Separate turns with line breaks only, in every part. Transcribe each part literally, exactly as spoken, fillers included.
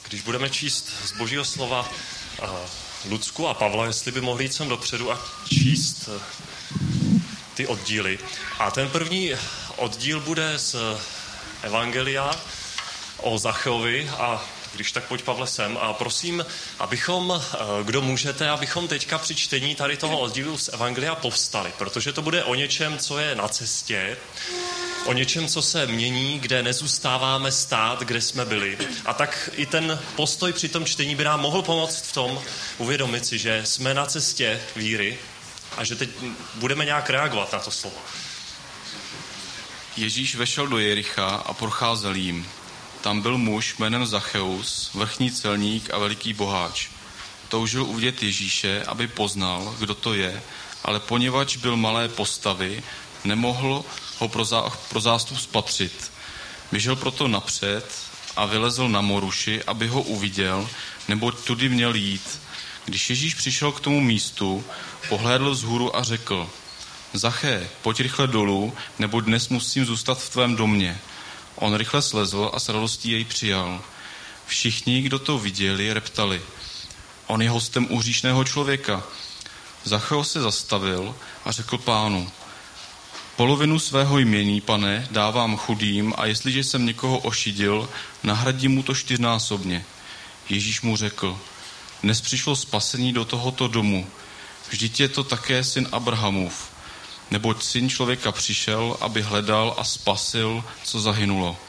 když budeme číst z Božího slova Lucku a Pavla, jestli by mohli jít sem dopředu a číst ty oddíly. A ten první oddíl bude z Evangelia o Zacheovi a když tak pojď, Pavle, sem a prosím, abychom, kdo můžete, abychom teďka při čtení tady toho oddílu z Evangelia povstali, protože to bude o něčem, co je na cestě, o něčem, co se mění, kde nezůstáváme stát, kde jsme byli. A tak i ten postoj při tom čtení by nám mohl pomoct v tom uvědomit si, že jsme na cestě víry a že teď budeme nějak reagovat na to slovo.
Ježíš vešel do Jericha a procházel jím. Tam byl muž jménem Zacheus, vrchní celník a veliký boháč. Toužil uvidět Ježíše, aby poznal, kdo to je, ale poněvadž byl malé postavy, nemohl ho pro, zá, pro zástup spatřit. Běžel proto napřed a vylezl na moruši, aby ho uviděl, neboť tudy měl jít. Když Ježíš přišel k tomu místu, pohlédl vzhůru a řekl: Zaché, pojď rychle dolů, neboť dnes musím zůstat v tvém domě. On rychle slezl a s radostí jej přijal. Všichni, kdo to viděli, reptali: On je hostem u hříšného člověka. Zacheo se zastavil a řekl Pánu: Polovinu svého jmění, pane, dávám chudým a jestliže jsem někoho ošidil, nahradím mu to čtyřnásobně. Ježíš mu řekl: Dnes přišlo spasení do tohoto domu. Vždyť je to také syn Abrahamův. Neboť syn člověka přišel, aby hledal a spasil, co zahynulo.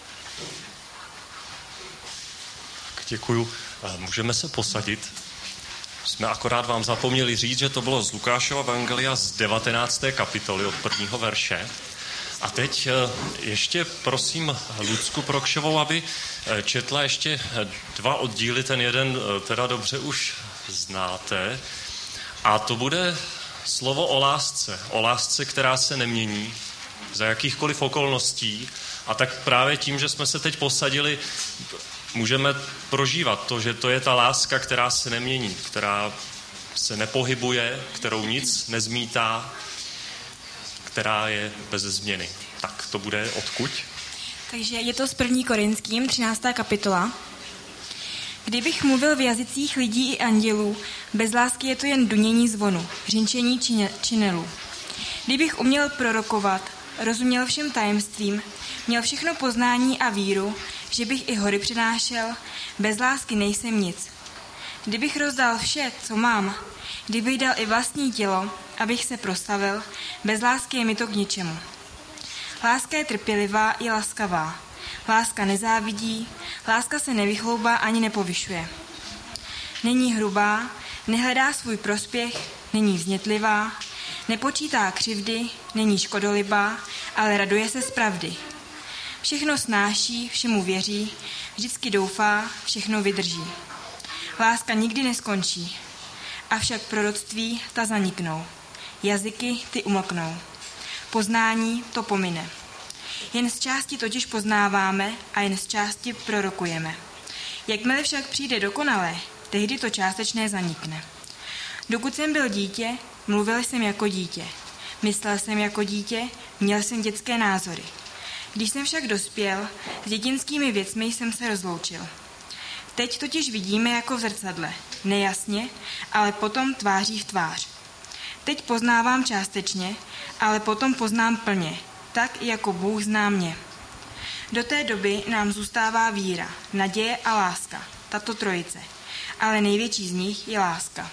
Děkuju. Můžeme se posadit. Jsme akorát vám zapomněli říct, že to bylo z Lukášova evangelia z devatenácté kapitoly od prvního verše. A teď ještě prosím Lucku Prokšovou, aby četla ještě dva oddíly, ten jeden teda dobře už znáte. A to bude slovo o lásce. O lásce, která se nemění za jakýchkoliv okolností. A tak právě tím, že jsme se teď posadili, můžeme prožívat to, že to je ta láska, která se nemění, která se nepohybuje, kterou nic nezmítá, která je bez změny. Tak to bude odkud?
Takže je to z první Korinským, třináctá kapitola. Kdybych mluvil v jazycích lidí i andělů, bez lásky je to jen dunění zvonu, hřinčení činelů. Kdybych uměl prorokovat, rozuměl všem tajemstvím, měl všechno poznání a víru, že bych i hory přenášel, bez lásky nejsem nic. Kdybych rozdal vše, co mám, kdybych dal i vlastní tělo, abych se proslavil, bez lásky je mi to k ničemu. Láska je trpělivá i laskavá. Láska nezávidí, láska se nevychloubá ani nepovyšuje. Není hrubá, nehledá svůj prospěch, není vznětlivá, nepočítá křivdy, není škodolibá, ale raduje se z pravdy. Všechno snáší, všemu věří, vždycky doufá, všechno vydrží. Láska nikdy neskončí, avšak proroctví ta zaniknou. Jazyky ty umlknou. Poznání to pomine. Jen z části totiž poznáváme a jen z části prorokujeme. Jakmile však přijde dokonalé, tehdy to částečné zanikne. Dokud jsem byl dítě, mluvil jsem jako dítě. Myslel jsem jako dítě, měl jsem dětské názory. Když jsem však dospěl, s dětinskými věcmi jsem se rozloučil. Teď totiž vidíme jako v zrcadle, nejasně, ale potom tváří v tvář. Teď poznávám částečně, ale potom poznám plně, tak jako Bůh zná mě. Do té doby nám zůstává víra, naděje a láska, tato trojice, ale největší z nich je láska.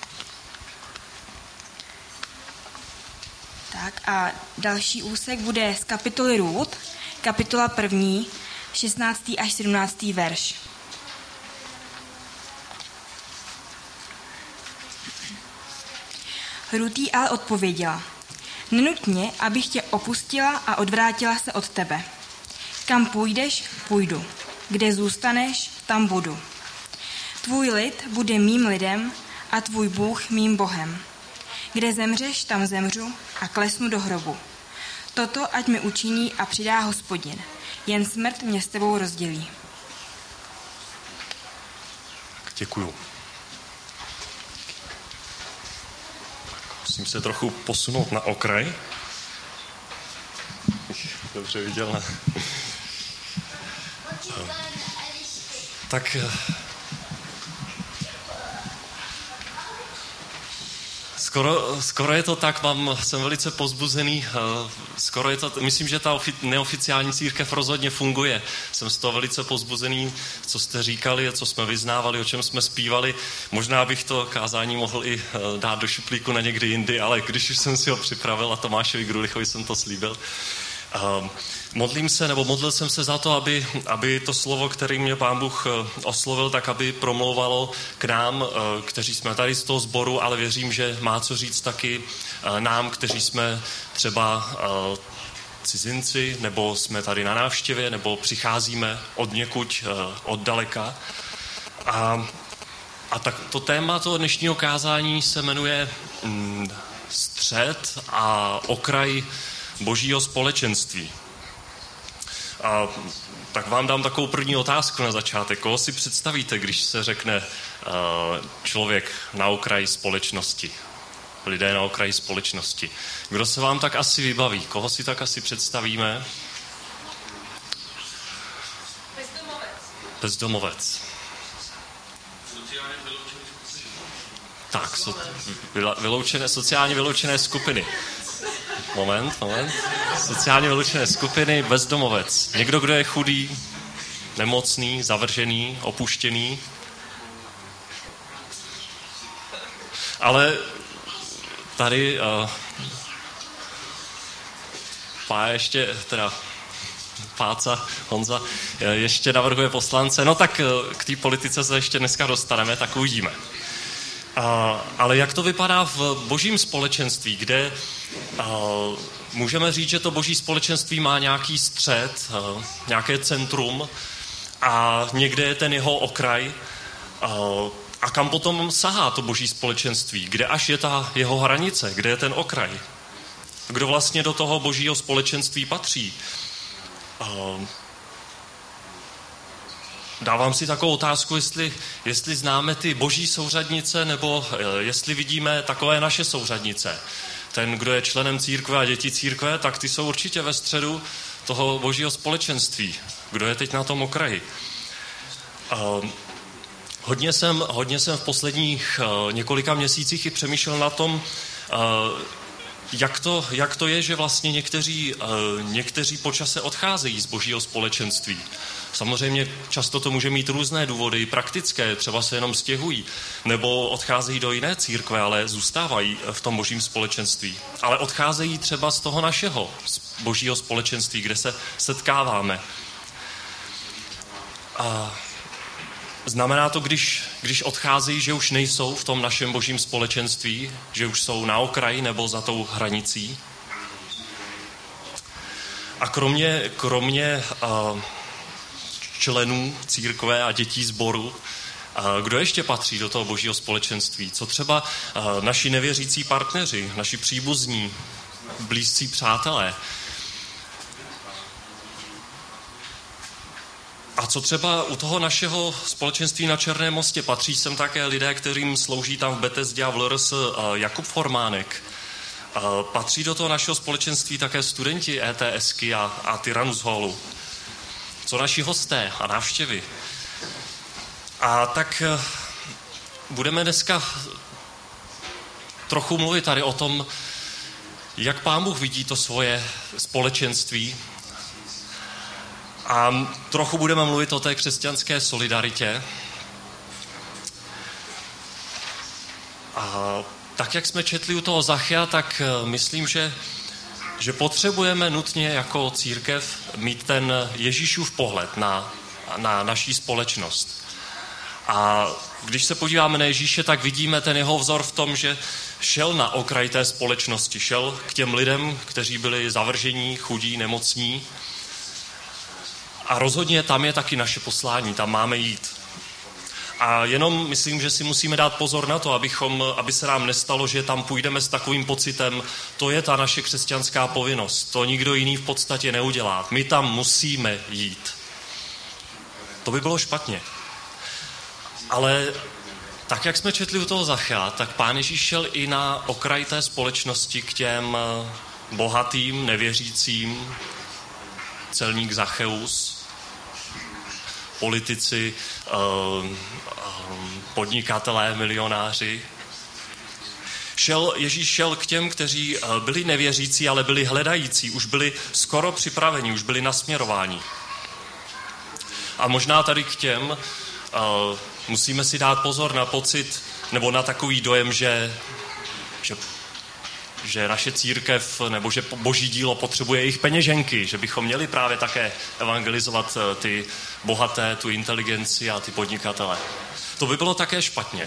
Tak a další úsek bude z kapitoly Rút, kapitola první, šestnáctý až sedmnáctý verš. Rút jí ale odpověděla: Nenutně, abych tě opustila a odvrátila se od tebe. Kam půjdeš, půjdu. Kde zůstaneš, tam budu. Tvůj lid bude mým lidem a tvůj Bůh mým Bohem. Kde zemřeš, tam zemřu a klesnu do hrobu. Toto ať mi učiní a přidá Hospodin. Jen smrt mě s tebou rozdělí.
Děkuju. Musím se trochu posunout na okraj. Dobře viděl, ne? Tak skoro, skoro je to tak, mám, jsem velice povzbuzený, skoro je to, myslím, že ta ofi, neoficiální církev rozhodně funguje. Jsem z toho velice povzbuzený, co jste říkali, co jsme vyznávali, o čem jsme zpívali. Možná bych to kázání mohl i dát do šuplíku na někdy jindy, ale když už jsem si ho připravil a Tomášovi Grulichovi jsem to slíbil. Um, modlím se, nebo modlil jsem se za to, aby, aby to slovo, který mě Pán Bůh oslovil, tak aby promlouvalo k nám, kteří jsme tady z toho sboru, ale věřím, že má co říct taky nám, kteří jsme třeba cizinci, nebo jsme tady na návštěvě, nebo přicházíme od někud, od daleka. A, a tak to téma toho dnešního kázání se jmenuje mm, střed a okraj Božího společenství. A tak vám dám takovou první otázku na začátek. Koho si představíte, když se řekne uh, člověk na okraji společnosti? Lidé na okraji společnosti. Kdo se vám tak asi vybaví? Koho si tak asi představíme?
Bezdomovec.
Bezdomovec.
Sociálně vyloučené skupiny.
Tak, so, vyloučené, sociálně vyloučené skupiny. Moment, moment. Sociálně vyloučené skupiny, bezdomovec. Někdo, kdo je chudý, nemocný, zavržený, opuštěný. Ale tady uh, pá ještě, teda Páca, Honza, ještě navrhuje poslance. No tak k té politice se ještě dneska dostaneme, tak uvidíme. Uh, ale jak to vypadá v božím společenství, kde uh, můžeme říct, že to boží společenství má nějaký střed, uh, nějaké centrum a někde je ten jeho okraj uh, a kam potom sahá to boží společenství, kde až je ta jeho hranice, kde je ten okraj, kdo vlastně do toho božího společenství patří. Uh, Dávám si takovou otázku, jestli, jestli známe ty boží souřadnice, nebo jestli vidíme takové naše souřadnice. Ten, kdo je členem církve a děti církve, tak ty jsou určitě ve středu toho božího společenství. Kdo je teď na tom okraji? Uh, hodně, jsem, hodně jsem v posledních uh, několika měsících i přemýšlel na tom, uh, jak to, jak to je, že vlastně někteří, uh, někteří po čase odcházejí z božího společenství. Samozřejmě často to může mít různé důvody, praktické, třeba se jenom stěhují, nebo odcházejí do jiné církve, ale zůstávají v tom božím společenství. Ale odcházejí třeba z toho našeho z božího společenství, kde se setkáváme. A znamená to, když, když odcházejí, že už nejsou v tom našem božím společenství, že už jsou na okraji nebo za tou hranicí. A kromě, kromě uh, členů církve a dětí sboru, kdo ještě patří do toho božího společenství? Co třeba naši nevěřící partneři, naši příbuzní, blízcí přátelé? A co třeba u toho našeho společenství na Černém mostě? Patří sem také lidé, kterým slouží tam v Betesdě a v L R S Jakub Formánek. Patří do toho našeho společenství také studenti ETSky a, a Tyrannus Hallu. Co naši hosté a návštěvy. A tak budeme dneska trochu mluvit tady o tom, jak Pán Bůh vidí to svoje společenství. A trochu budeme mluvit o té křesťanské solidaritě. A tak, jak jsme četli u toho Zachea, tak myslím, že že potřebujeme nutně jako církev mít ten Ježíšův pohled na, na naší společnost. A když se podíváme na Ježíše, tak vidíme ten jeho vzor v tom, že šel na okraj té společnosti, šel k těm lidem, kteří byli zavržení, chudí, nemocní. A rozhodně tam je taky naše poslání, tam máme jít. A jenom myslím, že si musíme dát pozor na to, abychom, aby se nám nestalo, že tam půjdeme s takovým pocitem, to je ta naše křesťanská povinnost, to nikdo jiný v podstatě neudělá. My tam musíme jít. To by bylo špatně. Ale tak, jak jsme četli u toho Zachea, tak Pán Ježíš šel i na okraj té společnosti k těm bohatým, nevěřícím, celník Zacheus. politici, podnikatelé, milionáři. Šel, Ježíš šel k těm, kteří byli nevěřící, ale byli hledající, už byli skoro připraveni, už byli nasměrováni. A možná tady k těm musíme si dát pozor na pocit, nebo na takový dojem, že, že, že naše církev nebo že boží dílo potřebuje jejich peněženky, že bychom měli právě také evangelizovat ty bohaté, tu inteligenci a ty podnikatele. To by bylo také špatně.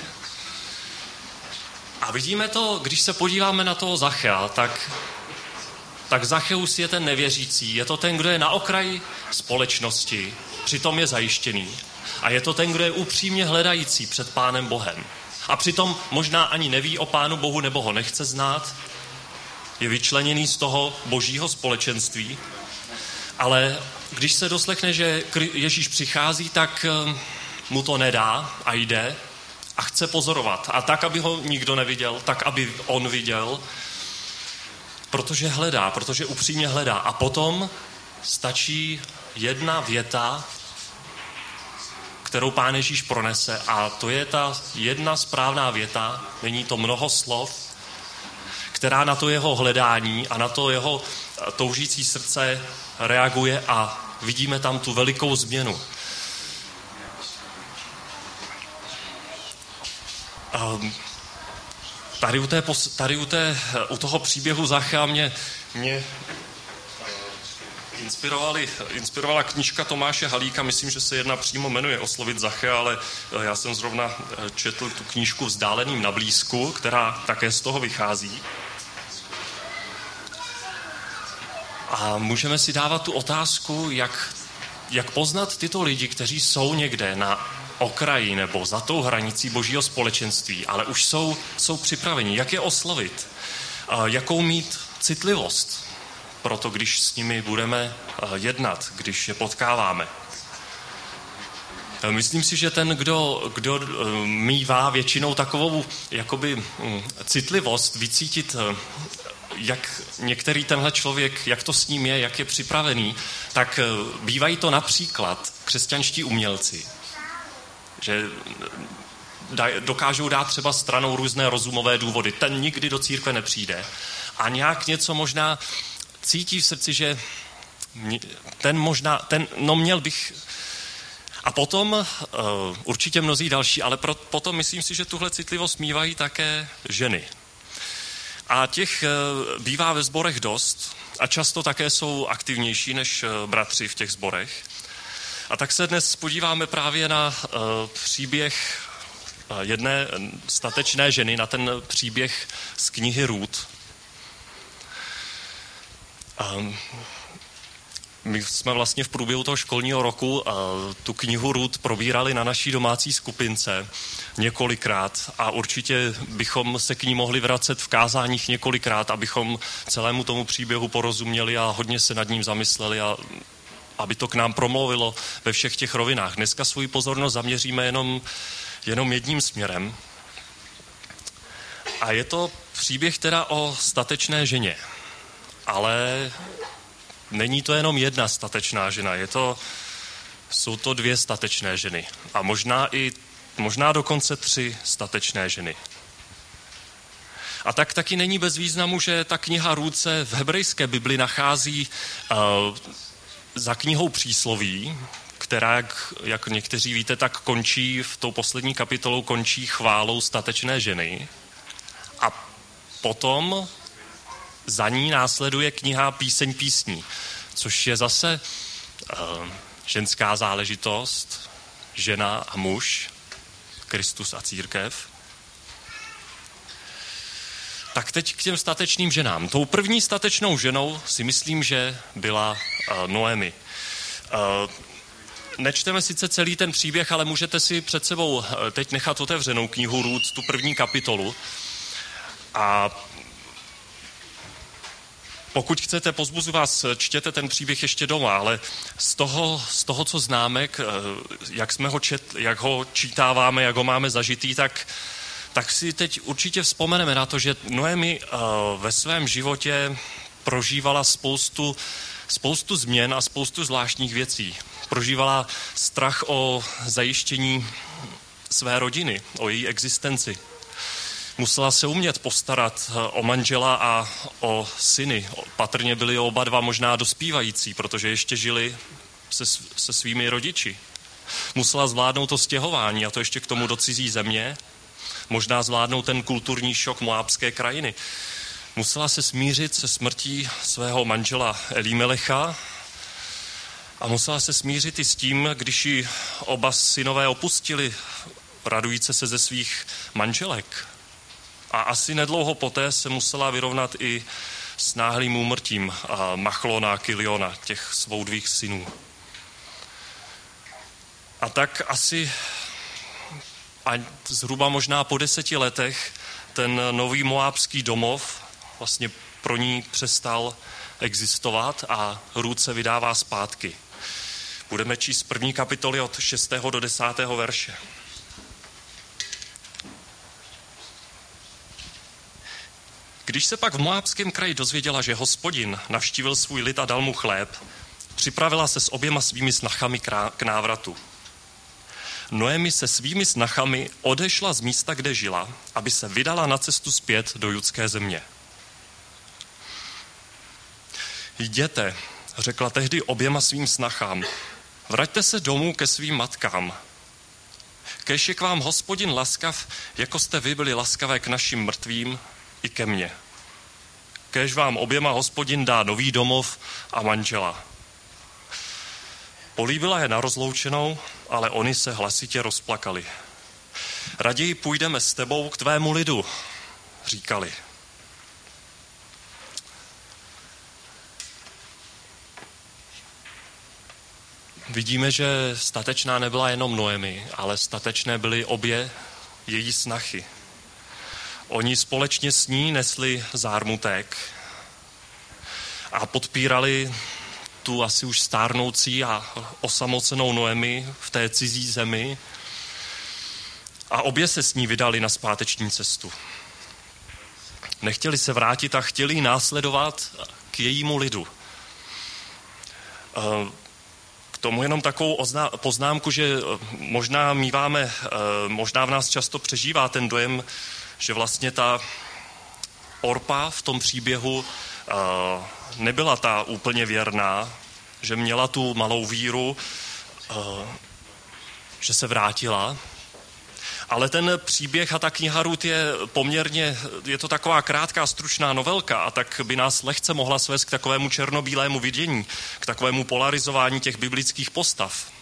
A vidíme to, když se podíváme na toho Zachea, tak, tak Zacheus je ten nevěřící, je to ten, kdo je na okraji společnosti, přitom je zajištěný. A je to ten, kdo je upřímně hledající před Pánem Bohem. A přitom možná ani neví o Pánu Bohu, nebo ho nechce znát, je vyčleněný z toho božího společenství, ale když se doslechne, že Ježíš přichází, tak mu to nedá a jde a chce pozorovat. A tak, aby ho nikdo neviděl, tak, aby on viděl, protože hledá, protože upřímně hledá. A potom stačí jedna věta, kterou Pán Ježíš pronese, a to je ta jedna správná věta, není to mnoho slov, která na to jeho hledání a na to jeho toužící srdce reaguje a vidíme tam tu velikou změnu. Um, tady u, té, tady u, té, u toho příběhu Zachea mě, mě inspirovali, inspirovala knížka Tomáše Halíka, myslím, že se jedna přímo jmenuje Oslovit Zachea, ale já jsem zrovna četl tu knížku Vzdáleným na blízku, která také z toho vychází. A můžeme si dávat tu otázku, jak, jak poznat tyto lidi, kteří jsou někde na okraji nebo za tou hranicí božího společenství, ale už jsou, jsou připraveni. Jak je oslovit? Jakou mít citlivost? Proto když s nimi budeme jednat, když je potkáváme. Myslím si, že ten, kdo, kdo mívá většinou takovou jakoby citlivost vycítit, jak některý tenhle člověk, jak to s ním je, jak je připravený, tak bývají to například křesťanští umělci, že dokážou dát třeba stranou různé rozumové důvody. Ten nikdy do církve nepřijde. A nějak něco možná cítí v srdci, že ten možná, ten, no měl bych... A potom uh, určitě mnozí další, ale pro, potom myslím si, že tuhle citlivost mívají také ženy. A těch uh, bývá ve sborech dost a často také jsou aktivnější než uh, bratři v těch sborech. A tak se dnes podíváme právě na uh, příběh uh, jedné statečné ženy, na ten příběh z knihy Rút. Um, my jsme vlastně v průběhu toho školního roku uh, tu knihu Rút probírali na naší domácí skupince několikrát a určitě bychom se k ní mohli vracet v kázáních několikrát, abychom celému tomu příběhu porozuměli a hodně se nad ním zamysleli a aby to k nám promluvilo ve všech těch rovinách. Dneska svou pozornost zaměříme jenom, jenom jedním směrem. A je to příběh teda o statečné ženě. Ale není to jenom jedna statečná žena, je to, jsou to dvě statečné ženy. A možná i, možná dokonce tři statečné ženy. A tak taky není bez významu, že ta kniha Rút se v hebrejské Bibli nachází uh, za knihou Přísloví, která, jak, jak někteří víte, tak končí, v tou poslední kapitolou končí chválou statečné ženy. A potom za ní následuje kniha Píseň písní, což je zase uh, ženská záležitost, žena a muž, Kristus a církev. Tak teď k těm statečným ženám.Tou první statečnou ženou si myslím, že byla uh, Noemi. Uh, nečteme sice celý ten příběh, ale můžete si před sebou uh, teď nechat otevřenou knihu Rút, tu první kapitolu. A pokud chcete, pozbuzu vás, čtěte ten příběh ještě doma, ale z toho, z toho co známe, jak jsme ho čet, jak ho čítáváme, jak ho máme zažitý, tak, tak si teď určitě vzpomeneme na to, že Noemi ve svém životě prožívala spoustu spoustu změn a spoustu zvláštních věcí. Prožívala strach o zajištění své rodiny, o její existenci. Musela se umět postarat o manžela a o syny. Patrně byli oba dva možná dospívající, protože ještě žili se, se svými rodiči. Musela zvládnout to stěhování, a to ještě k tomu do cizí země. Možná zvládnout ten kulturní šok moábské krajiny. Musela se smířit se smrtí svého manžela Elímelecha a musela se smířit i s tím, když ji oba synové opustili, radujíce se ze svých manželek. A asi nedlouho poté se musela vyrovnat i s náhlým úmrtím Machlona a Kiliona, těch svou dvých synů. A tak asi a zhruba možná po deseti letech ten nový moábský domov vlastně pro ní přestal existovat a Rút se vydává zpátky. Budeme číst první kapitoly od šestého do desátého verše. Když se pak v moábském kraji dozvěděla, že Hospodin navštívil svůj lid a dal mu chléb, připravila se s oběma svými snachami k návratu. Noemi se svými snachami odešla z místa, kde žila, aby se vydala na cestu zpět do judské země. Jděte, řekla tehdy oběma svým snachám, vraťte se domů ke svým matkám. Kéž je k vám Hospodin laskav, jako jste vy byli laskavé k našim mrtvým i ke mně. Kéž vám oběma Hospodin dá nový domov a manžela. Políbila je na rozloučenou, ale oni se hlasitě rozplakali. Raději půjdeme s tebou k tvému lidu, říkali. Vidíme, že statečná nebyla jenom Noemi, ale statečné byly obě její snachy. Oni společně s ní nesli zármutek a podpírali tu asi už stárnoucí a osamocenou Noemi v té cizí zemi a obě se s ní vydali na zpáteční cestu. Nechtěli se vrátit a chtěli následovat k jejímu lidu. K tomu jenom takovou poznámku, že možná míváme, možná v nás často přežívá ten dojem, že vlastně ta Orpa v tom příběhu nebyla ta úplně věrná, že měla tu malou víru, že se vrátila. Ale ten příběh a ta kniha Rút je poměrně, je to taková krátká, stručná novelka a tak by nás lehce mohla svést k takovému černobílému vidění, k takovému polarizování těch biblických postav.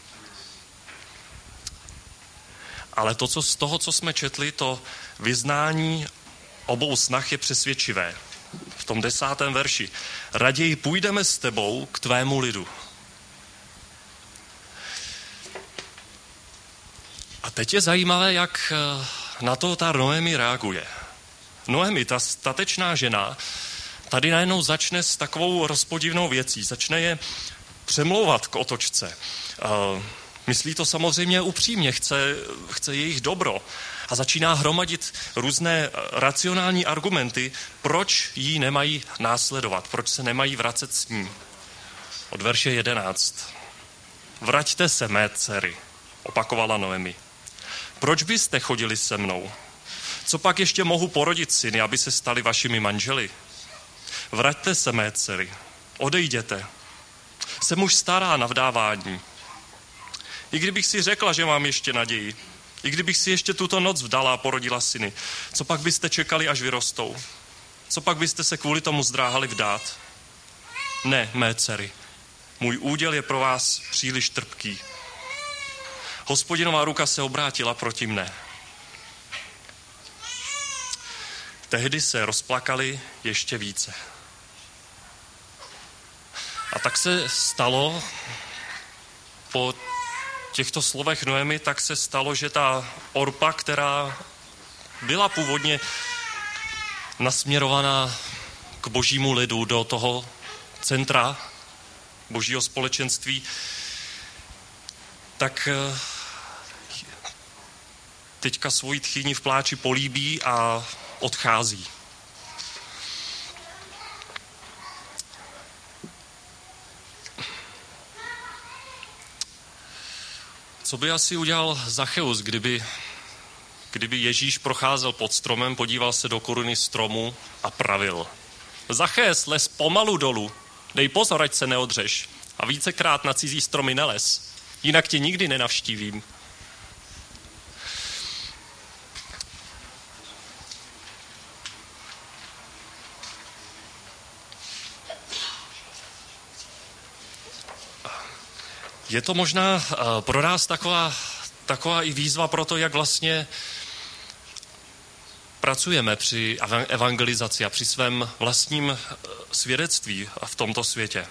Ale to, co z toho, co jsme četli, to vyznání obou snah je přesvědčivé. V tom desátém verši. Raději půjdeme s tebou k tvému lidu. A teď je zajímavé, jak na to ta Noemi reaguje. Noemi, ta statečná žena, tady najednou začne s takovou rozpodivnou věcí. Začne je přemlouvat k otočce. Myslí to samozřejmě upřímně, chce, chce jejich dobro. A začíná hromadit různé racionální argumenty, proč jí nemají následovat, proč se nemají vracet s ní. Od verše jedenáct. Vraťte se, mé dcery, opakovala Noemi. Proč byste chodili se mnou? Co pak ještě mohu porodit syny, aby se stali vašimi manželi? Vraťte se, mé dcery, odejděte. Jsem už stará na vdávání. I kdybych si řekla, že mám ještě naději, i kdybych si ještě tuto noc vdala a porodila syny, co pak byste čekali, až vyrostou? Co pak byste se kvůli tomu zdráhali vdát? Ne, mé dcery, můj úděl je pro vás příliš trpký. Hospodinová ruka se obrátila proti mne. Tehdy se rozplakali ještě více. A tak se stalo po těchto slovech Noemi, tak se stalo, že ta Orpa, která byla původně nasměrovaná k božímu lidu, do toho centra božího společenství, tak teďka svoji tchýni v pláči políbí a odchází. Co by asi udělal Zacheus, kdyby, kdyby Ježíš procházel pod stromem, podíval se do koruny stromu a pravil: Zachéus, les pomalu dolů, dej pozor, ať se neodřeš a vícekrát na cizí stromy nelez, jinak tě nikdy nenavštívím. Je to možná pro nás taková, taková i výzva pro to, jak vlastně pracujeme při evangelizaci a při svém vlastním svědectví v tomto světě.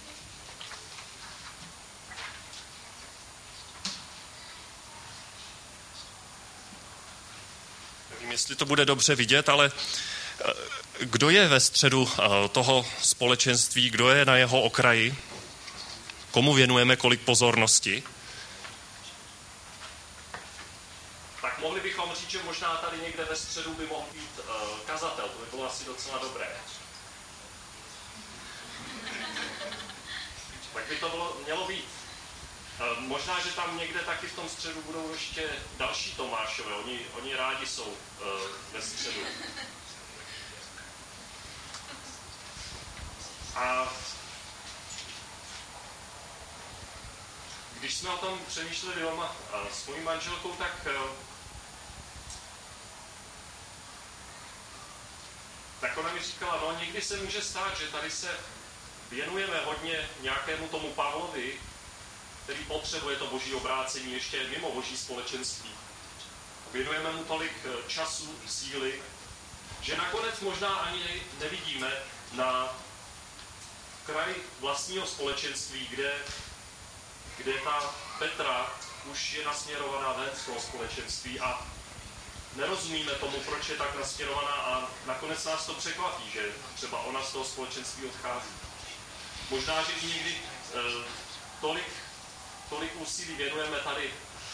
Nevím, jestli to bude dobře vidět, ale kdo je ve středu toho společenství, kdo je na jeho okraji, komu věnujeme kolik pozornosti? Tak mohli bychom říct, že možná tady někde ve středu by mohl být uh, kazatel, to by bylo asi docela dobré. Tak by to bylo, mělo být. Uh, možná, že tam někde taky v tom středu budou ještě další Tomášové, oni, oni rádi jsou uh, ve středu. A když jsme o tom přemýšleli doma s mojí manželkou, tak, tak ona mi říkala, no někdy se může stát, že tady se věnujeme hodně nějakému tomu Pavlovi, který potřebuje to boží obrácení ještě mimo boží společenství. Věnujeme mu tolik času, síly, že nakonec možná ani nevidíme na kraj vlastního společenství, kde kde ta Petra už je nasměrovaná ven z toho společenství a nerozumíme tomu, proč je tak nasměrovaná a nakonec nás to překvapí, že třeba ona z toho společenství odchází. Možná, že i někdy eh, tolik, tolik úsilí věnujeme tady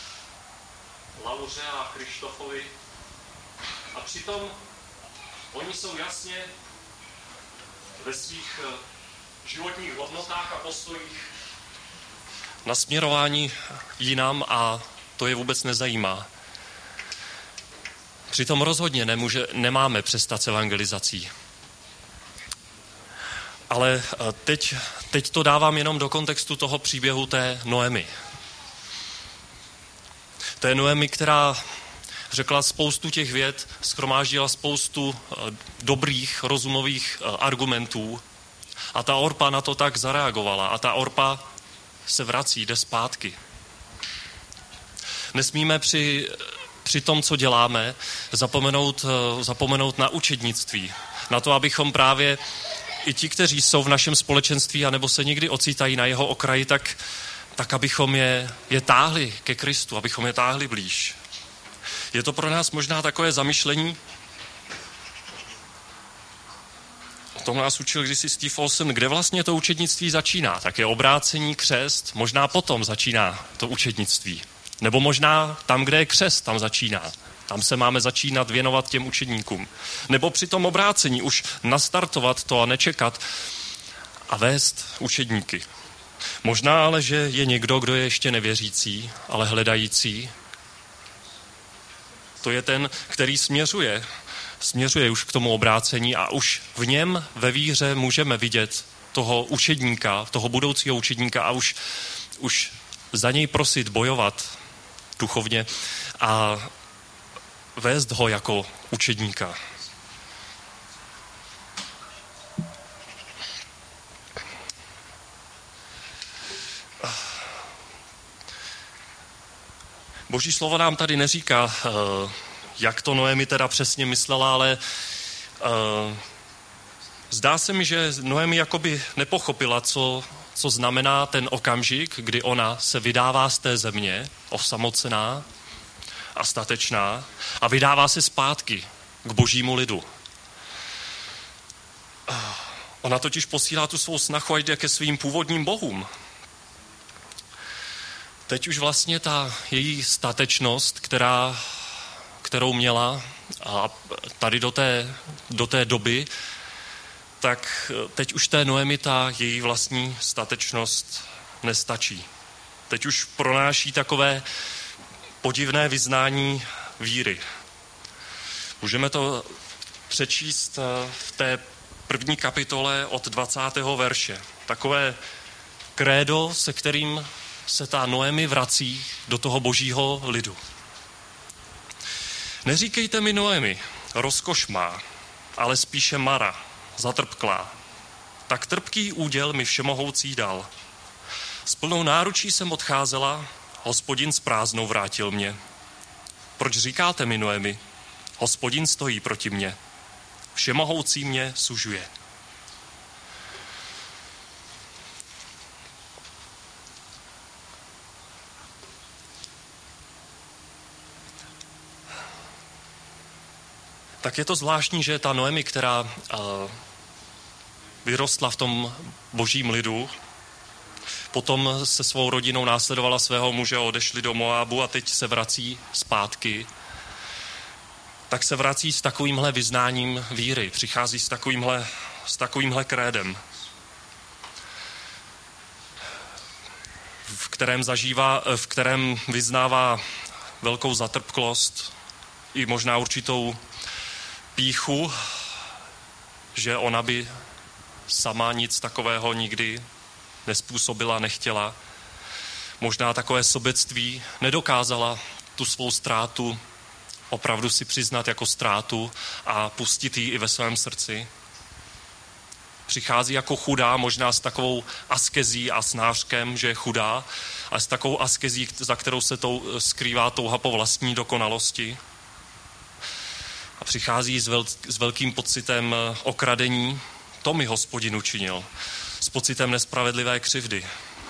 Lauře a Krištofovi a přitom oni jsou jasně ve svých eh, životních hodnotách a postojích nasměrování jinam a to je vůbec nezajímá. Přitom rozhodně nemůže, nemáme přestat s evangelizací. Ale teď, teď to dávám jenom do kontextu toho příběhu té Noemi. Té Noemi, která řekla spoustu těch vět, shromáždila spoustu dobrých, rozumových argumentů a ta Orpa na to tak zareagovala a ta Orpa se vrací, jde zpátky. Nesmíme při, při tom, co děláme, zapomenout, zapomenout na učednictví. Na to, abychom právě i ti, kteří jsou v našem společenství anebo se někdy ocitají na jeho okraji, tak, tak abychom je, je táhli ke Kristu, abychom je táhli blíž. Je to pro nás možná takové zamyšlení. O tom nás učil kdysi Steve Olsen, kde vlastně to učednictví začíná. Tak je obrácení, křest, možná potom začíná to učednictví. Nebo možná tam, kde je křest, tam začíná. Tam se máme začínat věnovat těm učedníkům. Nebo při tom obrácení už nastartovat to a nečekat a vést učedníky. Možná ale, že je někdo, kdo je ještě nevěřící, ale hledající. To je ten, který směřuje, směřuje už k tomu obrácení a už v něm ve víře můžeme vidět toho učedníka, toho budoucího učedníka a už, už za něj prosit, bojovat duchovně a vést ho jako učedníka. Boží slovo nám tady neříká, jak to Noemi teda přesně myslela, ale zdá se mi, že Noemi jakoby nepochopila, co, co znamená ten okamžik, kdy ona se vydává z té země, osamocená a statečná, a vydává se zpátky k božímu lidu. Ona totiž posílá tu svou snachu, ať jde ke svým původním bohům. Teď už vlastně ta její statečnost, která, kterou měla a tady do té, do té doby, tak teď už té Noemi ta její vlastní statečnost nestačí. teď už pronáší takové podivné vyznání víry. Můžeme to přečíst v té první kapitole od dvacátého verše. Takové krédo, se kterým se ta Noemi vrací do toho božího lidu. Neříkejte mi Noemi, rozkoš má, ale spíše Mara, zatrpklá. Tak trpký úděl mi všemohoucí dal. S plnou náručí jsem odcházela, Hospodin s prázdnou vrátil mě. Proč říkáte mi, Noemi, Hospodin stojí proti mně, všemohoucí mě sužuje. Tak je to zvláštní, že ta Noemi, která uh, vyrostla v tom božím lidu, potom se svou rodinou následovala svého muže, odešli do Moábu a teď se vrací zpátky, tak se vrací s takovýmhle vyznáním víry, přichází s takovýmhle, s takovýmhle krédem, v kterém zažívá, v kterém vyznává velkou zatrpklost i možná určitou pýchu, že ona by sama nic takového nikdy nespůsobila, nechtěla. Možná takové sobectví, nedokázala tu svou ztrátu opravdu si přiznat jako ztrátu a pustit ji i ve svém srdci. Přichází jako chudá, možná s takovou askezí a snářkem, že je chudá, ale s takovou askezí, za kterou se tou, skrývá touha po vlastní dokonalosti. A přichází s, vel, s velkým pocitem okradení. To mi Hospodin učinil. S pocitem nespravedlivé křivdy.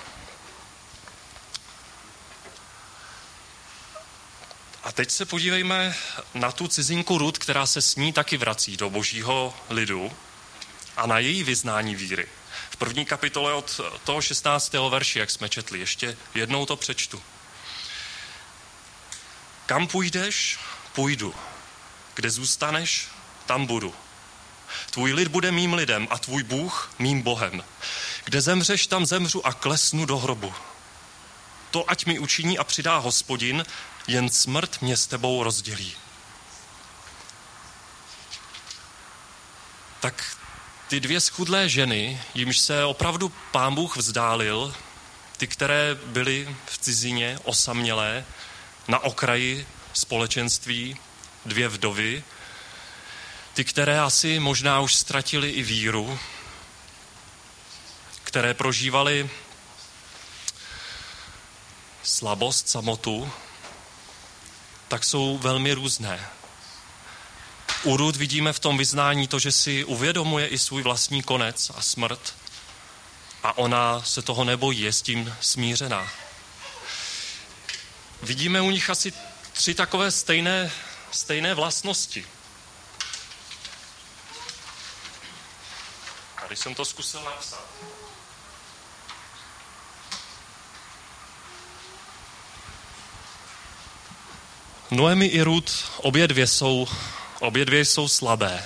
A teď se podívejme na tu cizinku Rut, která se s ní taky vrací do božího lidu a na její vyznání víry. V první kapitole od toho šestnáctého verši, jak jsme četli, ještě jednou to přečtu. Kam půjdeš, půjdu. Kde zůstaneš, tam budu. Tvůj lid bude mým lidem a tvůj Bůh mým Bohem. Kde zemřeš, tam zemřu a klesnu do hrobu. To ať mi učiní a přidá Hospodin, jen smrt mě s tebou rozdělí. Tak ty dvě schudlé ženy, jimž se opravdu Pán Bůh vzdálil, ty, které byly v cizině osamělé, na okraji společenství, dvě vdovy, ty, které asi možná už ztratili i víru, které prožívali slabost, samotu, tak jsou velmi různé. U Rut vidíme v tom vyznání to, že si uvědomuje i svůj vlastní konec a smrt a ona se toho nebojí, je s tím smířená. Vidíme u nich asi tři takové stejné, stejné vlastnosti. Tady jsem to zkusil napsat. Noemi i Rut, obě dvě jsou, obě dvě jsou slabé.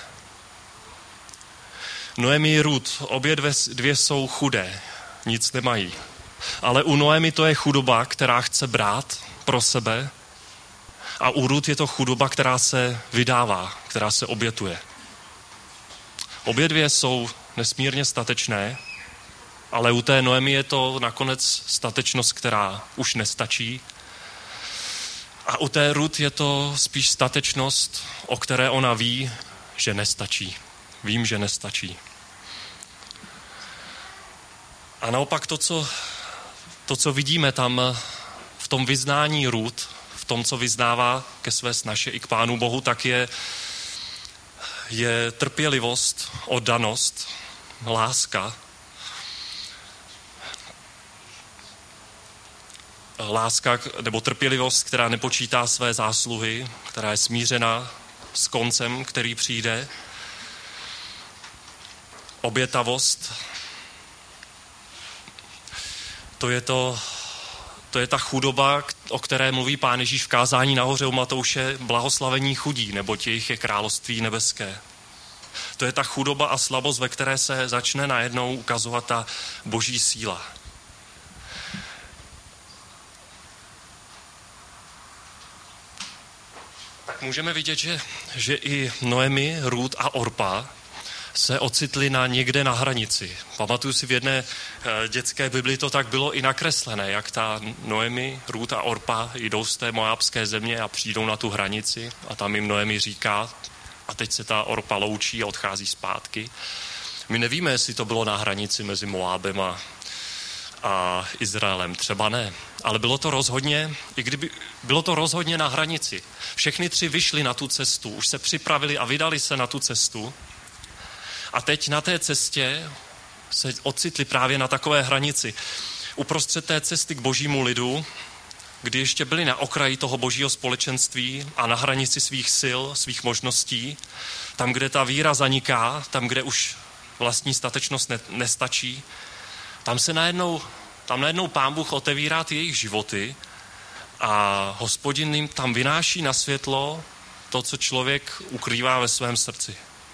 Noemi i Rut, obě dvě, dvě jsou chudé, nic nemají. Ale u Noemi to je chudoba, která chce brát pro sebe, a u Rut je to chudoba, která se vydává, která se obětuje. Obě dvě jsou nesmírně statečné, ale u té Noemi je to nakonec statečnost, která už nestačí. A u té Rut je to spíš statečnost, o které ona ví, že nestačí. Vím, že nestačí. A naopak to, co, to, co vidíme tam v tom vyznání Rut, v tom, co vyznává ke své snaše i k Pánu Bohu, tak je, je trpělivost, oddanost, láska. Láska nebo trpělivost, která nepočítá své zásluhy, která je smířena s koncem, který přijde. Obětavost. To je, to, to je ta chudoba, o které mluví Pán Ježíš v kázání nahoře u Matouše, blahoslavení chudí, neboť jejich je království nebeské. To je ta chudoba a slabost, ve které se začne najednou ukazovat ta boží síla. tak můžeme vidět, že, že i Noemi, Rút a Orpa se ocitli na někde na hranici. Pamatuju si, v jedné e, dětské Bibli to tak bylo i nakreslené, jak ta Noemi, Rút a Orpa jdou z té moábské země a přijdou na tu hranici a tam jim Noemi říká, a teď se ta Orpa loučí a odchází zpátky. My nevíme, jestli to bylo na hranici mezi Moábem a, a Izraelem, třeba ne, ale bylo to rozhodně, i kdyby bylo to rozhodně na hranici. Všechny tři vyšli na tu cestu, už se připravili a vydali se na tu cestu. A teď na té cestě se ocitli právě na takové hranici. Uprostřed té cesty k božímu lidu, kdy ještě byli na okraji toho božího společenství a na hranici svých sil, svých možností, tam, kde ta víra zaniká, tam, kde už vlastní statečnost ne- nestačí, tam se najednou, tam najednou Pán Bůh otevírá ty jejich životy a Hospodin jim tam vynáší na světlo to, co člověk ukrývá ve svém srdci.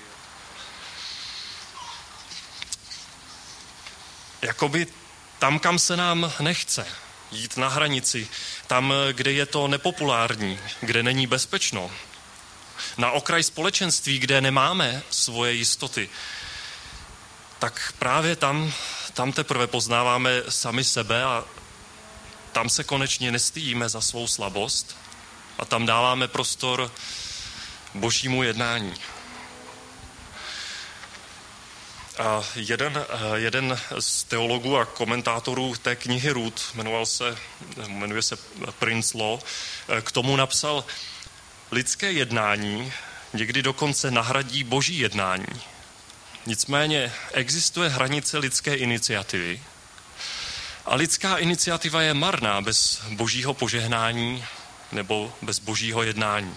Jakoby tam, kam se nám nechce, jít na hranici, tam, kde je to nepopulární, kde není bezpečno, na okraj společenství, kde nemáme svoje jistoty, tak právě tam, tam teprve poznáváme sami sebe a tam se konečně nestydíme za svou slabost a tam dáváme prostor božímu jednání. A jeden, jeden z teologů a komentátorů té knihy Rút, jmenoval se, jmenuje se Prince Law, k tomu napsal, lidské jednání někdy dokonce nahradí boží jednání. Nicméně existuje hranice lidské iniciativy a lidská iniciativa je marná bez božího požehnání nebo bez božího jednání.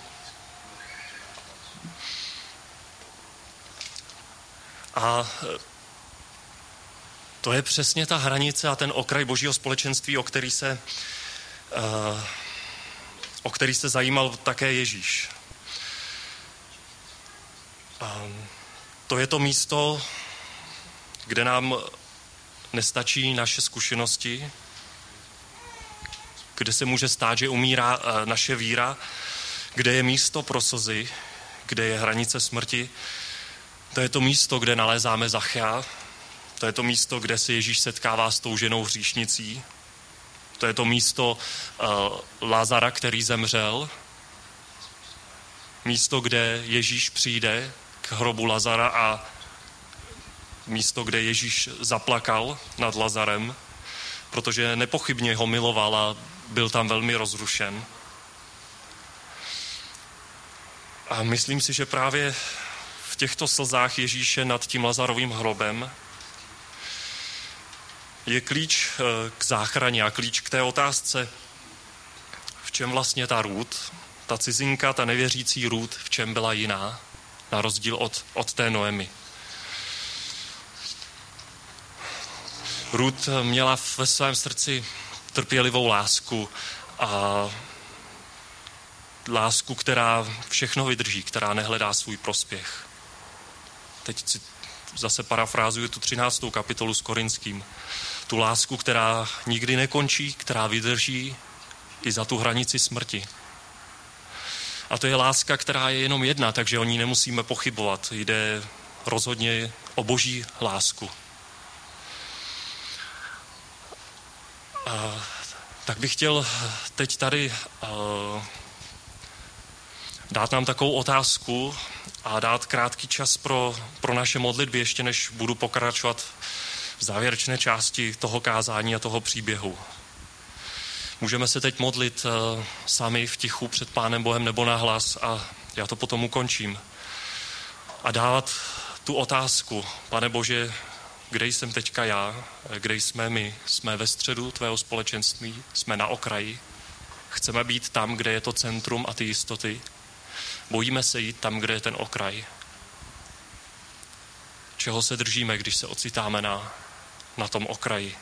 A to je přesně ta hranice a ten okraj božího společenství, o který se, o který se zajímal také Ježíš. A to je to místo, kde nám nestačí naše zkušenosti, kde se může stát, že umírá naše víra, kde je místo pro slzy, kde je hranice smrti. To je to místo, kde nalézáme Zachea. To je to místo, kde se Ježíš setkává s tou ženou hříšnicí. To je to místo uh, Lázara, který zemřel. Místo, kde Ježíš přijde k hrobu Lazara a místo, kde Ježíš zaplakal nad Lazarem, protože nepochybně ho miloval a byl tam velmi rozrušen. A myslím si, že právě v těchto slzách Ježíše nad tím Lazarovým hrobem je klíč k záchraně a klíč k té otázce, v čem vlastně ta Rút, ta cizinka, ta nevěřící Rút, v čem byla jiná, na rozdíl od, od té Noemi. Rút měla ve svém srdci trpělivou lásku a lásku, která všechno vydrží, která nehledá svůj prospěch. Teď si zase parafrázuju tu třináctou kapitolu s Korinským. Tu lásku, která nikdy nekončí, která vydrží i za tu hranici smrti. A to je láska, která je jenom jedna, takže o ní nemusíme pochybovat. Jde rozhodně o boží lásku. A tak bych chtěl teď tady uh, dát nám takovou otázku a dát krátký čas pro, pro naše modlitby, ještě než budu pokračovat v závěrečné části toho kázání a toho příběhu. Můžeme se teď modlit uh, sami v tichu před Pánem Bohem nebo nahlas a já to potom ukončím. A dávat tu otázku, Pane Bože, kde jsem teďka já, kde jsme my? Jsme ve středu tvého společenství, jsme na okraji. Chceme být tam, kde je to centrum a ty jistoty. Bojíme se jít tam, kde je ten okraj. Čeho se držíme, když se ocitáme na, na tom okraji?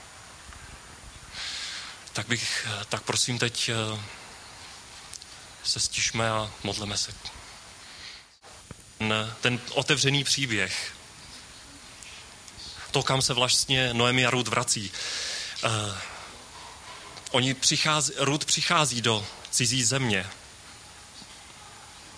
Tak bych, tak prosím teď se stišme a modleme se. Ten, ten otevřený příběh, to, kam se vlastně Noemi a Rút vrací. Uh, oni přichází, Rút přichází do cizí země.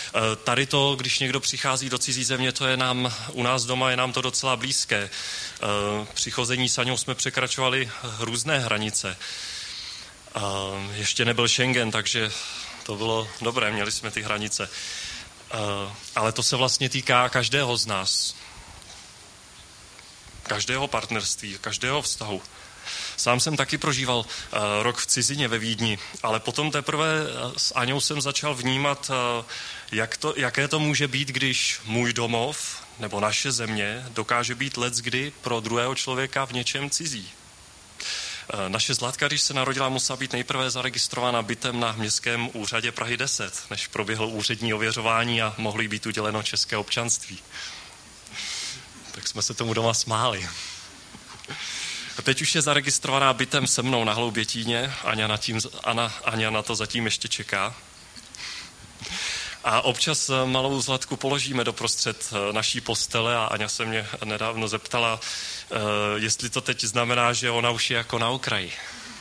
Tady to, když někdo přichází do cizí země, to je nám, u nás doma je nám to docela blízké. Při chození s Aňou jsme překračovali různé hranice. Ještě nebyl Schengen, takže to bylo dobré, měli jsme ty hranice. Ale to se vlastně týká každého z nás. Každého partnerství, každého vztahu. Sám jsem taky prožíval uh, rok v cizině ve Vídni, ale potom teprve s Aňou jsem začal vnímat, uh, jak to, jaké to může být, když můj domov nebo naše země dokáže být leckdy pro druhého člověka v něčem cizí. Uh, naše Zlatka, když se narodila, musela být nejprve zaregistrována bytem na městském úřadě Prahy deset, než proběhlo úřední ověřování a mohlo jí být uděleno české občanství. Tak jsme se tomu doma smáli. A teď už je zaregistrovaná bytem se mnou na Hloubětíně. Aňa na, tím, Ana, Aňa na to zatím ještě čeká. A občas malou Zlatku položíme doprostřed naší postele a Aňa se mě nedávno zeptala, jestli to teď znamená, že ona už je jako na okraji.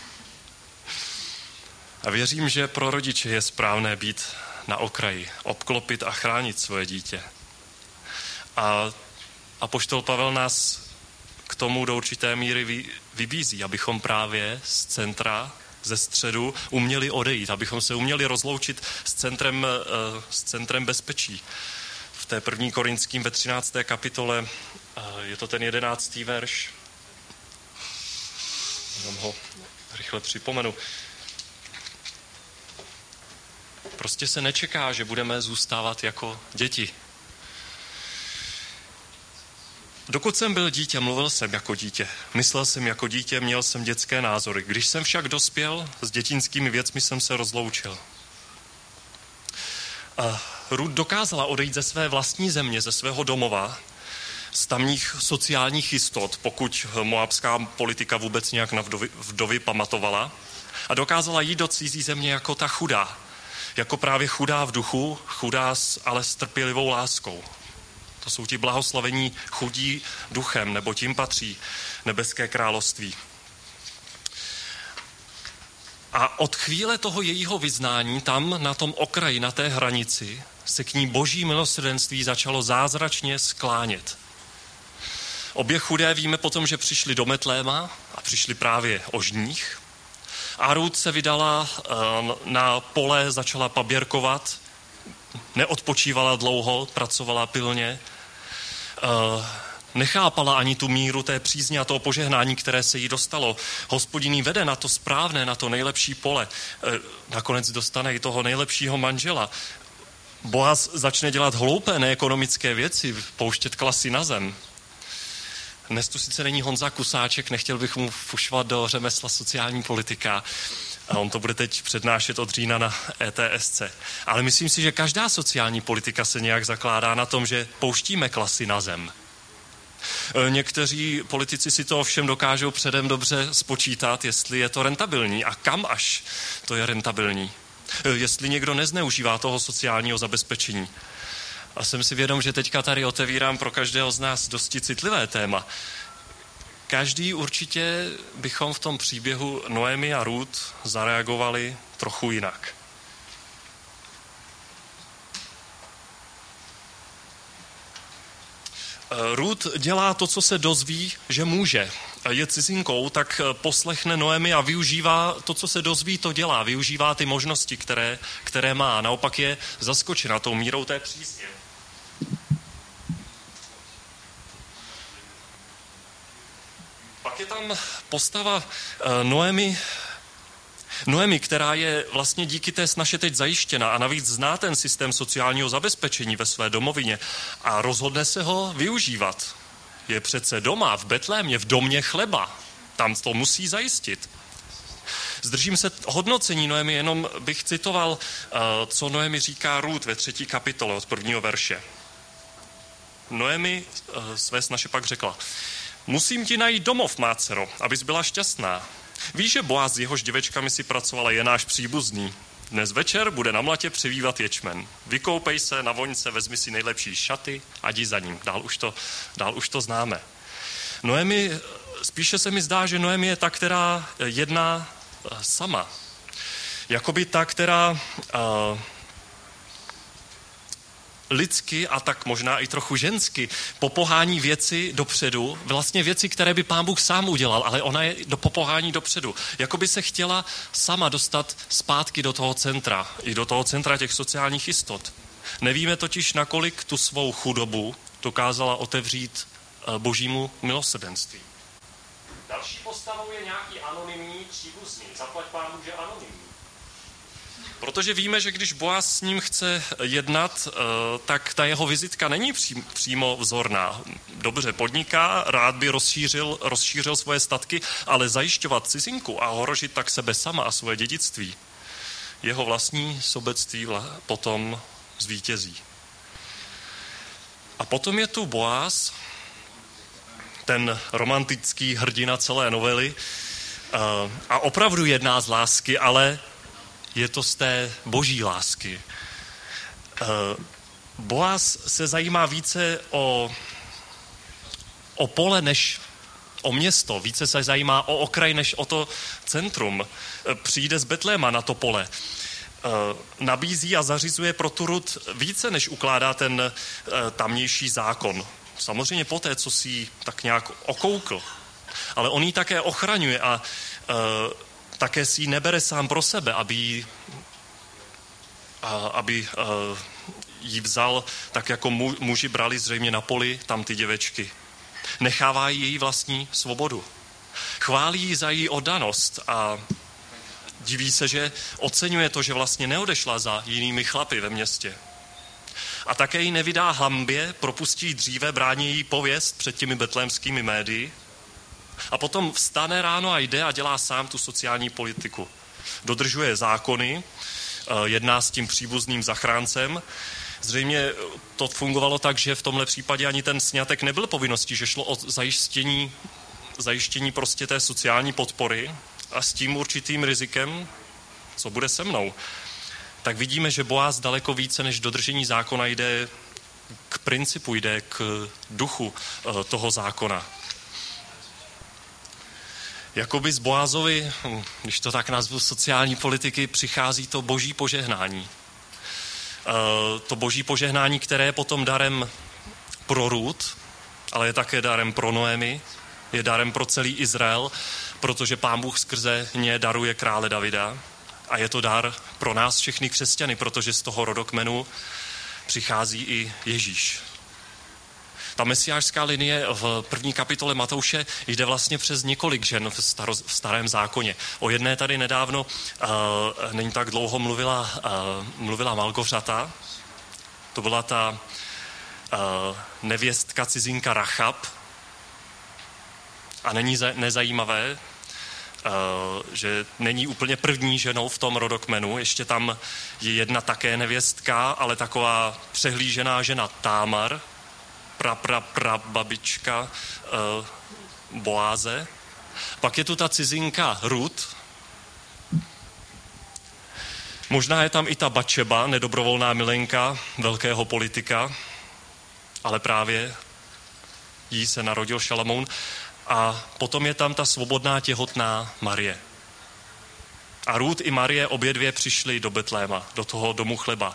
A věřím, že pro rodiče je správné být na okraji, obklopit a chránit svoje dítě. A apoštol Pavel nás k tomu do určité míry vybízí, abychom právě z centra, ze středu uměli odejít, abychom se uměli rozloučit s centrem, s centrem bezpečí. V té první Korinským ve třinácté kapitole je to ten jedenáctý verš. Jenom ho rychle připomenu. Prostě se nečeká, že budeme zůstávat jako děti. Dokud jsem byl dítě, mluvil jsem jako dítě. Myslel jsem jako dítě, měl jsem dětské názory. Když jsem však dospěl, s dětinskými věcmi jsem se rozloučil. A Ruth dokázala odejít ze své vlastní země, ze svého domova, z tamních sociálních jistot, pokud moabská politika vůbec nějak na vdovy, vdovy pamatovala. A dokázala jít do cizí země jako ta chudá. Jako právě chudá v duchu, chudá ale s trpělivou láskou. To jsou ti blahoslavení chudí duchem, nebo tím patří nebeské království. A od chvíle toho jejího vyznání, tam na tom okraji, na té hranici, se k ní boží milosrdenství začalo zázračně sklánět. Obě chudé víme potom, že přišli do Betléma a přišli právě o žních. A Ruth se vydala na pole, začala paběrkovat, neodpočívala dlouho, pracovala pilně, nechápala ani tu míru té přízně a toho požehnání, které se jí dostalo. Hospodin jí vede na to správné, na to nejlepší pole. Nakonec dostane i toho nejlepšího manžela. Boaz začne dělat hloupé, neekonomické věci, pouštět klasy na zem. Dnes tu sice není Honza Kusáček, nechtěl bych mu fušovat do řemesla sociální politika. A on to bude teď přednášet od října na E T S C. Ale myslím si, že každá sociální politika se nějak zakládá na tom, že pouštíme klasy na zem. Někteří politici si to ovšem dokážou předem dobře spočítat, jestli je to rentabilní a kam až to je rentabilní. Jestli někdo nezneužívá toho sociálního zabezpečení. A jsem si vědom, že teďka tady otevírám pro každého z nás dosti citlivé téma. Každý určitě bychom v tom příběhu Noemi a Ruth zareagovali trochu jinak. Ruth dělá to, co se dozví, že může. Je cizinkou, tak poslechne Noemi a využívá to, co se dozví, to dělá. Využívá ty možnosti, které, které má. Naopak je zaskočena tou mírou té přízně. Pak je tam postava Noemi, Noemi, která je vlastně díky té snaše teď zajištěna a navíc zná ten systém sociálního zabezpečení ve své domovině a rozhodne se ho využívat. Je přece doma, v Betlémě, v domě chleba. Tam to musí zajistit. Zdržím se hodnocení Noemi, jenom bych citoval, co Noemi říká Ruth ve třetí kapitole od prvního verše. Noemi své snaše pak řekla: musím ti najít domov, má dcero, abys byla šťastná. Víš, že Boaz s jehož děvečkami si pracovala, je náš příbuzný. Dnes večer bude na mlatě přivývat ječmen. Vykoupej se, na voňce, vezmi si nejlepší šaty a jdi za ním. Dál už to, dál už to známe. Noemi, spíše se mi zdá, že Noemi je ta, která jedná sama. Jakoby ta, která uh, lidsky a tak možná i trochu žensky popohání věci dopředu, vlastně věci, které by Pán Bůh sám udělal, ale ona je do popohání dopředu. Jako by se chtěla sama dostat zpátky do toho centra, i do toho centra těch sociálních jistot. Nevíme totiž, nakolik tu svou chudobu dokázala otevřít božímu milosrdenství. Další postavou je nějaký anonymní příbuzný. Zaplať Pánu, že anonymní. Protože víme, že když Boaz s ním chce jednat, tak ta jeho vizitka není přímo vzorná. Dobře podniká, rád by rozšířil, rozšířil svoje statky, ale zajišťovat cizinku a ohrožit tak sebe sama a svoje dědictví, jeho vlastní sobectví potom zvítězí. A potom je tu Boaz, ten romantický hrdina celé novely, a opravdu jedná z lásky, ale je to z té boží lásky. Boaz se zajímá více o, o pole než o město, více se zajímá o okraj než o to centrum. Přijde z Betléma na to pole. Nabízí a zařizuje pro tu Rut více, než ukládá ten tamnější zákon. Samozřejmě poté, co si ji tak nějak okoukl. Ale on ji také ochraňuje a také si ji nebere sám pro sebe, aby, aby ji vzal tak, jako muži brali zřejmě na poli tam ty děvečky. Nechává jí její vlastní svobodu. Chválí ji za její oddanost a diví se, že oceňuje to, že vlastně neodešla za jinými chlapy ve městě. A také ji nevydá hanbě, propustí dříve, brání její pověst před těmi betlémskými médii. A potom vstane ráno a jde a dělá sám tu sociální politiku. Dodržuje zákony, jedná s tím příbuzným zachráncem. Zřejmě to fungovalo tak, že v tomhle případě ani ten sňatek nebyl povinností, že šlo o zajištění, zajištění prostě té sociální podpory a s tím určitým rizikem, co bude se mnou. Tak vidíme, že Boaz daleko více než dodržení zákona jde k principu, jde k duchu toho zákona. Jakoby z Boazovi, když to tak nazvu, sociální politiky, přichází to boží požehnání. To boží požehnání, které je potom darem pro Rut, ale je také darem pro Noemi, je darem pro celý Izrael, protože Pán Bůh skrze ně daruje krále Davida. A je to dar pro nás všechny křesťany, protože z toho rodokmenu přichází i Ježíš. Ta mesiášská linie v první kapitole Matouše jde vlastně přes několik žen v, staro, v starém zákoně. O jedné tady nedávno, uh, není tak dlouho, mluvila, uh, mluvila Malgořata. To byla ta uh, nevěstka cizinka Rachab. A není za, nezajímavé, Uh, že není úplně první ženou v tom rodokmenu, ještě tam je jedna také nevěstka, ale taková přehlížená žena Támar, pra, pra, pra babička uh, Boáze. Pak je tu ta cizinka Rut. Možná je tam i ta Batšeba, nedobrovolná milenka velkého politika, ale právě jí se narodil Šalamoun. A potom je tam ta svobodná těhotná Marie. A Rút i Marie obě dvě přišly do Betléma, do toho domu chleba.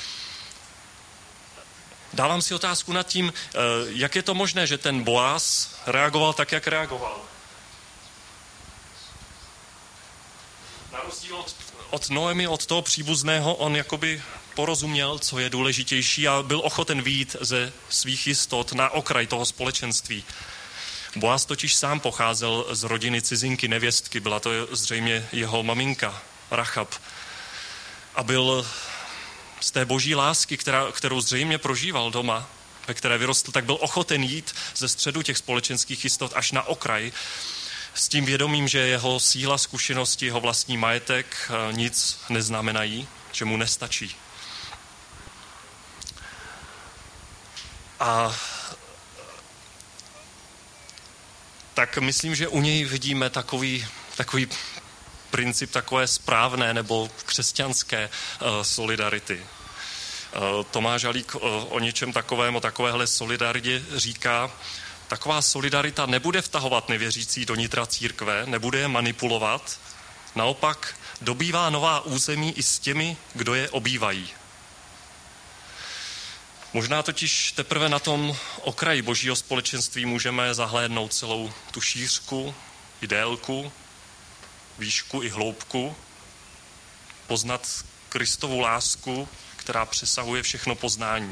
Dávám si otázku nad tím, jak je to možné, že ten Boaz reagoval tak, jak reagoval. Na rozdíl od, od Noemi, od toho příbuzného, on jakoby porozuměl, co je důležitější a byl ochoten vyjít ze svých jistot na okraj toho společenství. Boaz totiž sám pocházel z rodiny cizinky nevěstky, byla to zřejmě jeho maminka, Rachab. A byl z té boží lásky, která, kterou zřejmě prožíval doma, ve které vyrostl, tak byl ochoten jít ze středu těch společenských jistot až na okraj, s tím vědomím, že jeho síla, zkušenosti, jeho vlastní majetek nic neznamenají, že mu nestačí. A tak myslím, že u něj vidíme takový, takový princip takové správné nebo křesťanské uh, solidarity. Uh, Tomáš Halík uh, o něčem takovém, o takovéhle solidaritě říká, taková solidarita nebude vtahovat nevěřící do nitra církve, nebude je manipulovat, naopak dobývá nová území i s těmi, kdo je obývají. Možná totiž teprve na tom okraji Božího společenství můžeme zahlédnout celou tu šířku i délku, výšku i hloubku, poznat Kristovu lásku, která přesahuje všechno poznání.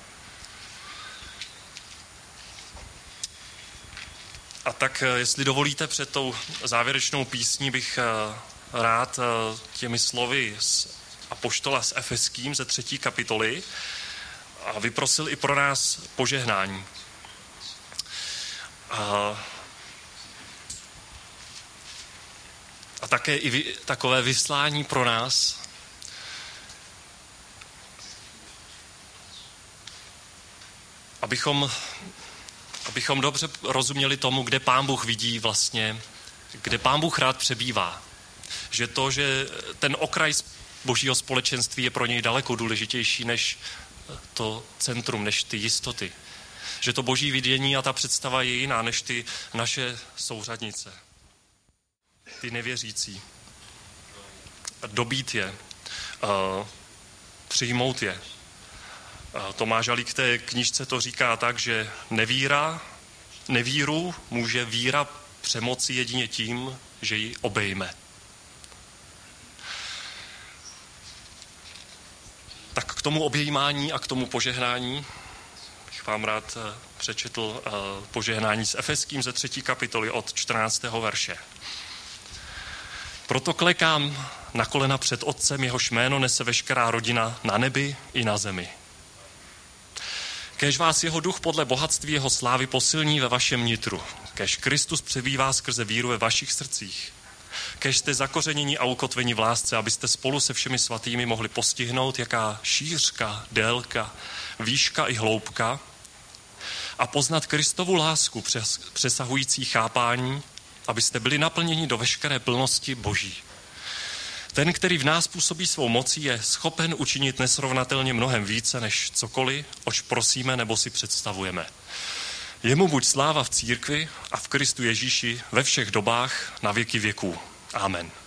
A tak, jestli dovolíte, před tou závěrečnou písní bych rád těmi slovy z apoštola s Efeským ze třetí kapitoly a vyprosil i pro nás požehnání. A, a také i vy, takové vyslání pro nás, abychom, abychom dobře rozuměli tomu, kde Pán Bůh vidí vlastně, kde Pán Bůh rád přebývá. Že to, že ten okraj Božího společenství je pro něj daleko důležitější než to centrum, než ty jistoty. Že to Boží vidění a ta představa je jiná než ty naše souřadnice. Ty nevěřící. Dobít je. Přijmout je. Tomáš Halík k té knížce to říká tak, že nevíra, nevíru může víra přemoci jedině tím, že ji obejme. Tak k tomu objímání a k tomu požehnání bych vám rád přečetl požehnání s Efeským ze třetí kapitoly od čtrnáctého verše. Proto klekám na kolena před Otcem, jehož jméno nese veškerá rodina na nebi i na zemi. Kéž vás jeho duch podle bohatství jeho slávy posilní ve vašem nitru. Kéž Kristus přebývá skrze víru ve vašich srdcích. Kéž jste zakořeněni a ukotveni v lásce, abyste spolu se všemi svatými mohli postihnout, jaká šířka, délka, výška i hloubka a poznat Kristovu lásku přes, přesahující chápání, abyste byli naplněni do veškeré plnosti Boží. Ten, který v nás působí svou mocí, je schopen učinit nesrovnatelně mnohem více, než cokoliv, oč prosíme nebo si představujeme. Jemu buď sláva v církvi a v Kristu Ježíši ve všech dobách na věky věků. Amen.